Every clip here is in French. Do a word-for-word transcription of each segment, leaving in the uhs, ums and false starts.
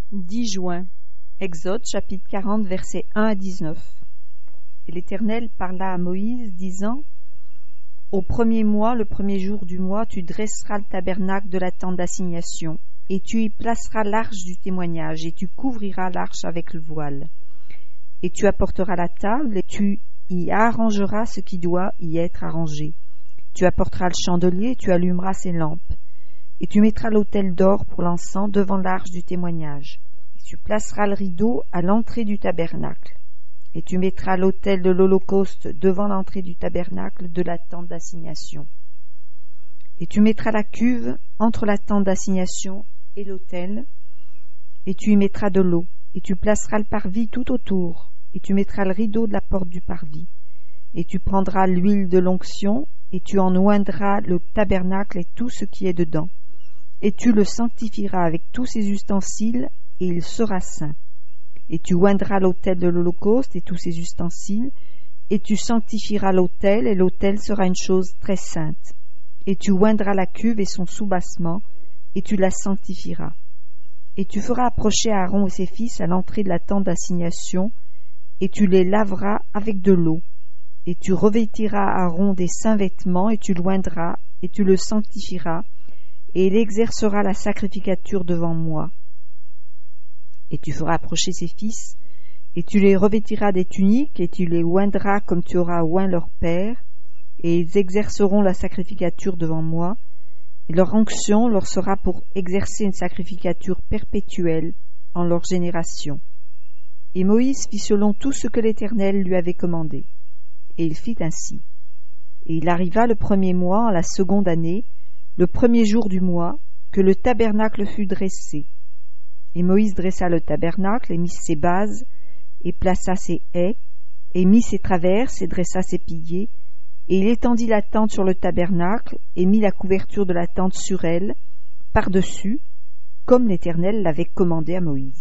dix juin. Exode chapitre quarante versets un à dix-neuf. Et l'Éternel parla à Moïse, disant: Au premier mois, le premier jour du mois, tu dresseras le tabernacle de la tente d'assignation, et tu y placeras l'arche du témoignage, et tu couvriras l'arche avec le voile. Et tu apporteras la table, et tu y arrangeras ce qui doit y être arrangé. Tu apporteras le chandelier, et tu allumeras ses lampes. Et tu mettras l'autel d'or pour l'encens devant l'arche du témoignage. Et tu placeras le rideau à l'entrée du tabernacle. Et tu mettras l'autel de l'Holocauste devant l'entrée du tabernacle de la tente d'assignation. Et tu mettras la cuve entre la tente d'assignation et l'autel, et tu y mettras de l'eau. Et tu placeras le parvis tout autour, et tu mettras le rideau de la porte du parvis. Et tu prendras l'huile de l'onction, et tu en oindras le tabernacle et tout ce qui est dedans. Et tu le sanctifieras avec tous ses ustensiles, et il sera saint. Et tu oindras l'autel de l'Holocauste et tous ses ustensiles, et tu sanctifieras l'autel, et l'autel sera une chose très sainte. Et tu oindras la cuve et son soubassement, et tu la sanctifieras. Et tu feras approcher Aaron et ses fils à l'entrée de la tente d'assignation, et tu les laveras avec de l'eau. Et tu revêtiras Aaron des saints vêtements, et tu l'oindras, et tu le sanctifieras, et il exercera la sacrificature devant moi. Et tu feras approcher ses fils, et tu les revêtiras des tuniques, et tu les oindras comme tu auras oint leur père, et ils exerceront la sacrificature devant moi, et leur onction leur sera pour exercer une sacrificature perpétuelle en leur génération. Et Moïse fit selon tout ce que l'Éternel lui avait commandé. Et il fit ainsi. Et il arriva le premier mois, en la seconde année, le premier jour du mois, que le tabernacle fut dressé. Et Moïse dressa le tabernacle, et mit ses bases, et plaça ses ais, et mit ses traverses, et dressa ses piliers, et il étendit la tente sur le tabernacle, et mit la couverture de la tente sur elle, par-dessus, comme l'Éternel l'avait commandé à Moïse.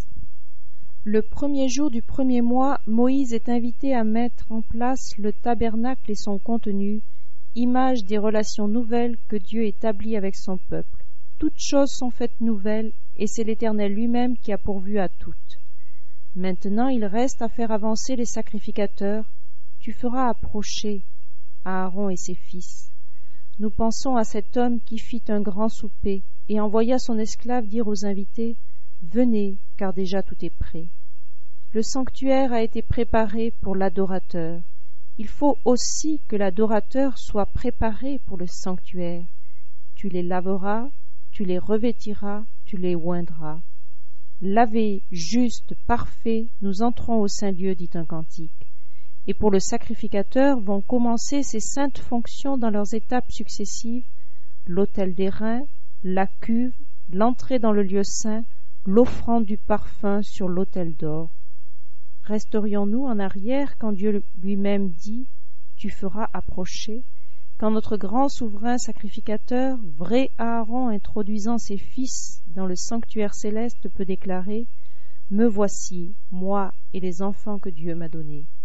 Le premier jour du premier mois, Moïse est invité à mettre en place le tabernacle et son contenu, image des relations nouvelles que Dieu établit avec son peuple. Toutes choses sont faites nouvelles, et c'est l'Éternel lui-même qui a pourvu à toutes. Maintenant, il reste à faire avancer les sacrificateurs. Tu feras approcher Aaron et ses fils. Nous pensons à cet homme qui fit un grand souper et envoya son esclave dire aux invités: Venez, car déjà tout est prêt. Le sanctuaire a été préparé pour l'adorateur. Il faut aussi que l'adorateur soit préparé pour le sanctuaire. Tu les laveras, tu les revêtiras, tu les oindras. Lavés, justes, parfaits, nous entrons au Saint-Lieu, dit un cantique. Et pour le sacrificateur vont commencer ces saintes fonctions dans leurs étapes successives: l'autel d'airain, la cuve, l'entrée dans le lieu saint, l'offrande du parfum sur l'autel d'or. Resterions-nous en arrière quand Dieu lui-même dit: Tu feras approcher, quand notre grand souverain sacrificateur, vrai Aaron introduisant ses fils dans le sanctuaire céleste, peut déclarer: Me voici, moi et les enfants que Dieu m'a donnés.